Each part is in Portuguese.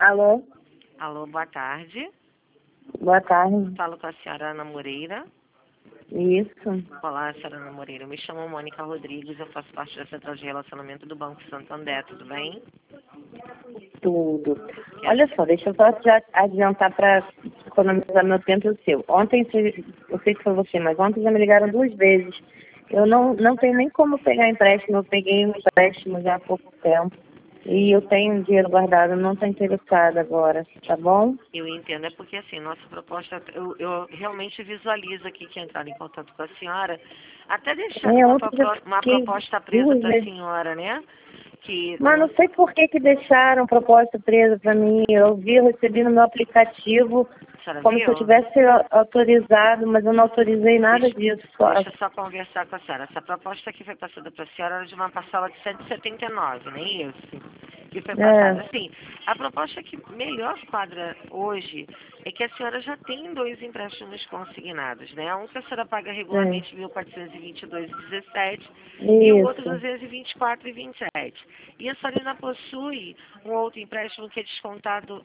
Alô? Alô, boa tarde. Boa tarde. Falo com a senhora Ana Moreira. Isso. Olá, senhora Ana Moreira. Eu me chamo Mônica Rodrigues, eu faço parte da Central de Relacionamento do Banco Santander, tudo bem? Tudo. Olha só, deixa eu só já adiantar para economizar meu tempo e o seu. Ontem, eu sei que foi você, mas ontem já me ligaram 2 vezes. Eu não tenho nem como pegar empréstimo, eu peguei um empréstimo já há pouco tempo. E eu tenho dinheiro guardado, não estou interessada agora, tá bom? Eu entendo, é porque assim, nossa proposta, eu realmente visualizo aqui que entraram em contato com a senhora, até deixando Ontem já uma fiquei proposta presa 2 para a vezes. senhora, né? Que Mas não sei por que deixaram proposta presa para mim. Eu recebi no meu aplicativo a senhora como se eu viu? tivesse autorizado, mas eu não autorizei nada disso. Deixa eu só conversar com a senhora. Essa proposta que foi passada para a senhora era de uma parcela de 179, não é isso? Que foi passada. Assim, a proposta que melhor quadra hoje é que a senhora já tem 2 empréstimos consignados, né? Um que a senhora paga regularmente 1.422,17 e o outro Isso. 224,27. E a senhora ainda possui um outro empréstimo que é descontado,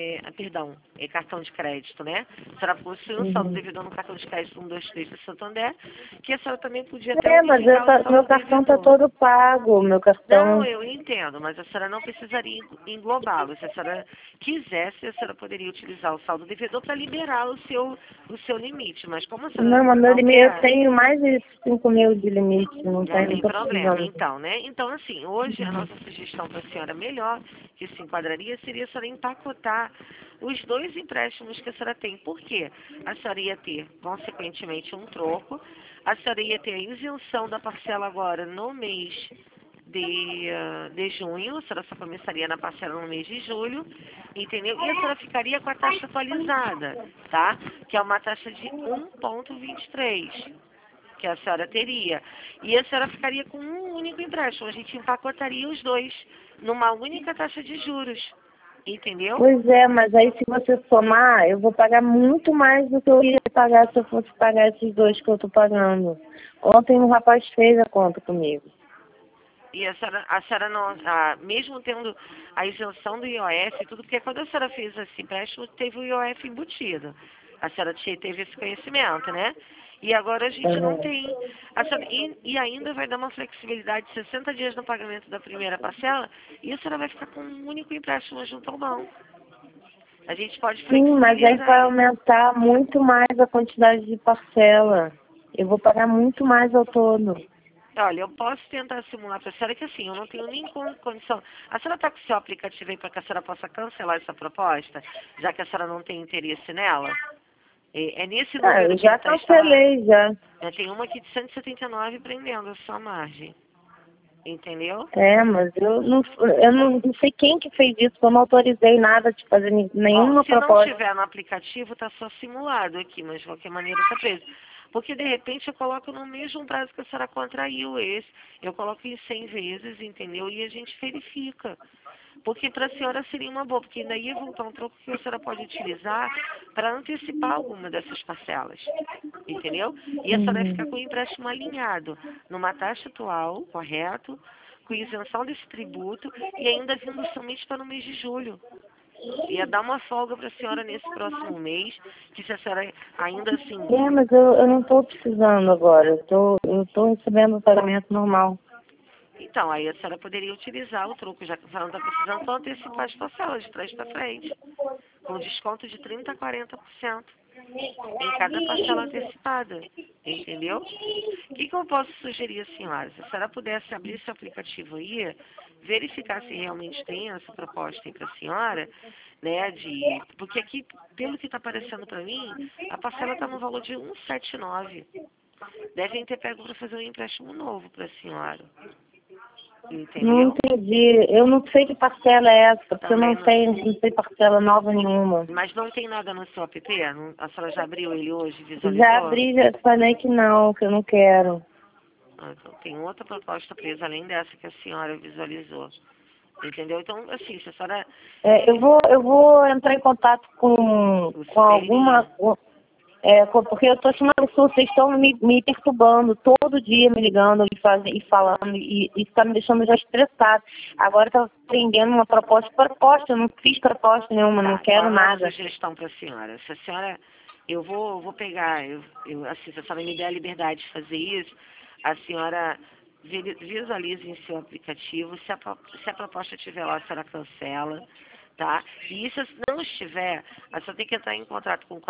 é cartão de crédito, né? A senhora possui um saldo devedor no cartão de crédito 123 do Santander, que a senhora também podia até Mas unificar o saldo meu cartão está devedor. todo pago, meu Não, cartão. eu entendo, mas a senhora não precisaria englobá-lo. Se a senhora quisesse, a senhora poderia utilizar o saldo devedor para liberar o seu limite. Mas como a senhora Não, mas meu não limite, eu quer, tenho mais de 5 mil de limite, não não tem estou problema. precisando. Então, né? Então, assim, hoje a nossa sugestão para a senhora melhor, que se enquadraria, seria a senhora empacotar os 2 empréstimos que a senhora tem. Por quê? A senhora ia ter, consequentemente, um troco. A senhora ia ter a isenção da parcela agora no mês de junho, a senhora só começaria na parcela no mês de julho, entendeu? E a senhora ficaria com a taxa atualizada, tá? Que é uma taxa de 1,23, que a senhora teria. E a senhora ficaria com um único empréstimo, a gente empacotaria os 2 numa única taxa de juros, entendeu? Pois é, mas aí se você somar, eu vou pagar muito mais do que eu ia pagar se eu fosse pagar esses 2 que eu estou pagando. Ontem um rapaz fez a conta comigo. E a senhora não, mesmo tendo a isenção do IOF e tudo, porque quando a senhora fez esse empréstimo, teve o IOF embutido. A senhora teve esse conhecimento, né? E agora a gente não tem. E ainda vai dar uma flexibilidade de 60 dias no pagamento da primeira parcela e a senhora vai ficar com um único empréstimo junto ao banco. A gente pode Sim, mas aí vai flexibilizar isso. aumentar muito mais a quantidade de parcela. Eu vou pagar muito mais ao todo. Olha, eu posso tentar simular para a senhora que assim, eu não tenho nem condição. A senhora está com o seu aplicativo aí para que a senhora possa cancelar essa proposta, já que a senhora não tem interesse nela? É nesse número Eu que ele já está instalado. cancelei já. Tem uma aqui de 179 prendendo a sua margem. Entendeu? Mas eu não sei quem que fez isso, eu não autorizei nada de fazer Ó, nenhuma se não proposta. tiver no aplicativo, tá só simulado aqui, mas de qualquer maneira tá preso. Porque de repente eu coloco no mesmo prazo que a senhora contraiu esse, eu coloco em 100 vezes, entendeu? E a gente verifica. Porque para a senhora seria uma boa, porque daí ia voltar um troco que a senhora pode utilizar para antecipar alguma dessas parcelas, entendeu? E a senhora vai ficar com o empréstimo alinhado numa taxa atual, correto? Com isenção desse tributo e ainda vindo somente para o mês de julho. Ia dar uma folga para a senhora nesse próximo mês, que se a senhora ainda assim... Mas eu não estou precisando agora, eu tô recebendo o pagamento normal. Então, aí a senhora poderia utilizar o troco, já que a senhora não está precisando, para antecipar as parcelas de trás para frente, com desconto de 30% a 40% em cada parcela antecipada, entendeu? O que eu posso sugerir à senhora? Se a senhora pudesse abrir esse aplicativo aí, verificar se realmente tem essa proposta aí para a senhora, né, porque aqui, pelo que está aparecendo para mim, a parcela está no valor de 179. Devem ter pego para fazer um empréstimo novo para a senhora, Não entendeu? entendi. Eu não sei que parcela é essa, porque eu Também não sei parcela nova nenhuma. mas não tem nada no seu app? A senhora já abriu ele hoje, Já visualizou? abri, já falei que não, que eu não quero. Então, tem outra proposta presa além dessa que a senhora visualizou. Entendeu? Então, assim, se a senhora... Eu vou entrar em contato com O alguma. sisteminha. Porque eu tô achando absurdo, vocês estão me perturbando todo dia, me ligando e falando, e isso tá me deixando já estressado. Agora tá prendendo uma proposta, eu não fiz proposta nenhuma, não quero qual é nada. a sugestão para a senhora? Se a senhora, eu vou pegar, assim, se a senhora me der a liberdade de fazer isso, a senhora visualize em seu aplicativo, se a proposta estiver lá, a senhora cancela, tá? E se não estiver, a senhora tem que entrar em contato com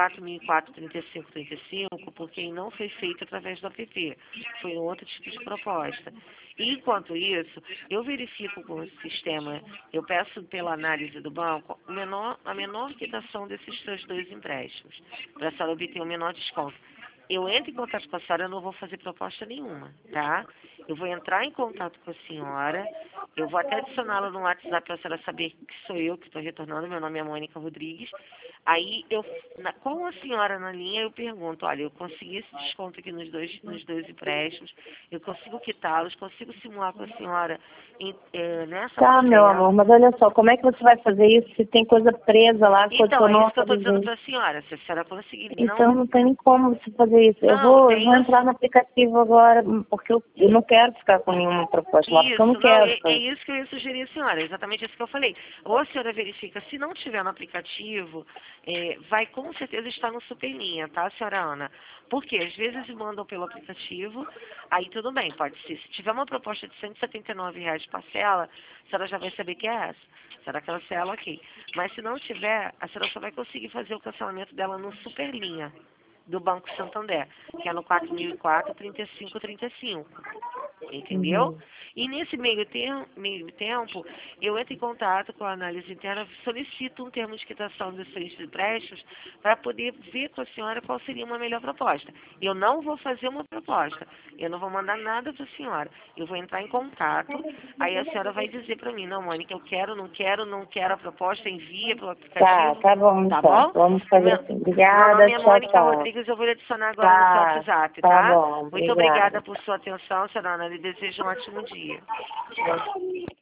4004-3535, porque não foi feito através do app, foi um outro tipo de proposta. E, enquanto isso, eu verifico com o sistema, eu peço pela análise do banco a menor quitação desses seus dois empréstimos, para a senhora obter o menor desconto. Eu entro em contato com a senhora, eu não vou fazer proposta nenhuma, tá? Eu vou entrar em contato com a senhora, eu vou até adicioná-la no WhatsApp para a senhora saber que sou eu que estou retornando, meu nome é Mônica Rodrigues. Aí, com a senhora na linha, eu pergunto, olha, eu consegui esse desconto aqui nos dois empréstimos, eu consigo quitá-los, consigo simular com a senhora nessa Tá, meu amor, mas olha só, como é que você vai fazer isso se tem coisa presa lá? Então, é isso que eu estou dizendo para a senhora, se a senhora conseguir. Então não tem nem como você fazer isso. Eu Não, vou entrar no aplicativo agora, porque eu não quero ficar com nenhuma proposta lá, porque eu não quero. É isso que eu ia sugerir a senhora, exatamente isso que eu falei. Ou a senhora verifica, se não tiver no aplicativo, vai com certeza estar no Superlinha, tá, senhora Ana? Porque às vezes mandam pelo aplicativo, aí tudo bem, pode ser. Se tiver uma proposta de R$ 179 de parcela, a senhora já vai saber que é essa. A senhora cancela, ok. Mas se não tiver, a senhora só vai conseguir fazer o cancelamento dela no Superlinha do Banco Santander, que é no 4004-3535. Entendeu? E nesse meio tempo, eu entro em contato com a análise interna, solicito um termo de quitação dos seus empréstimos para poder ver com a senhora qual seria uma melhor proposta. Eu não vou fazer uma proposta, eu não vou mandar nada para a senhora. Eu vou entrar em contato, aí a senhora vai dizer para mim, não, Mônica, eu quero, não quero a proposta, envia pelo aplicativo. Tá bom, Tá então. bom? Vamos fazer assim. Obrigada, Meu nome é tchau, Mônica tchau. Rodrigues, eu vou lhe adicionar agora no seu WhatsApp, Tá tá? bom, Muito obrigada. obrigada por sua atenção, senhora Ana. Lhe desejo um ótimo dia.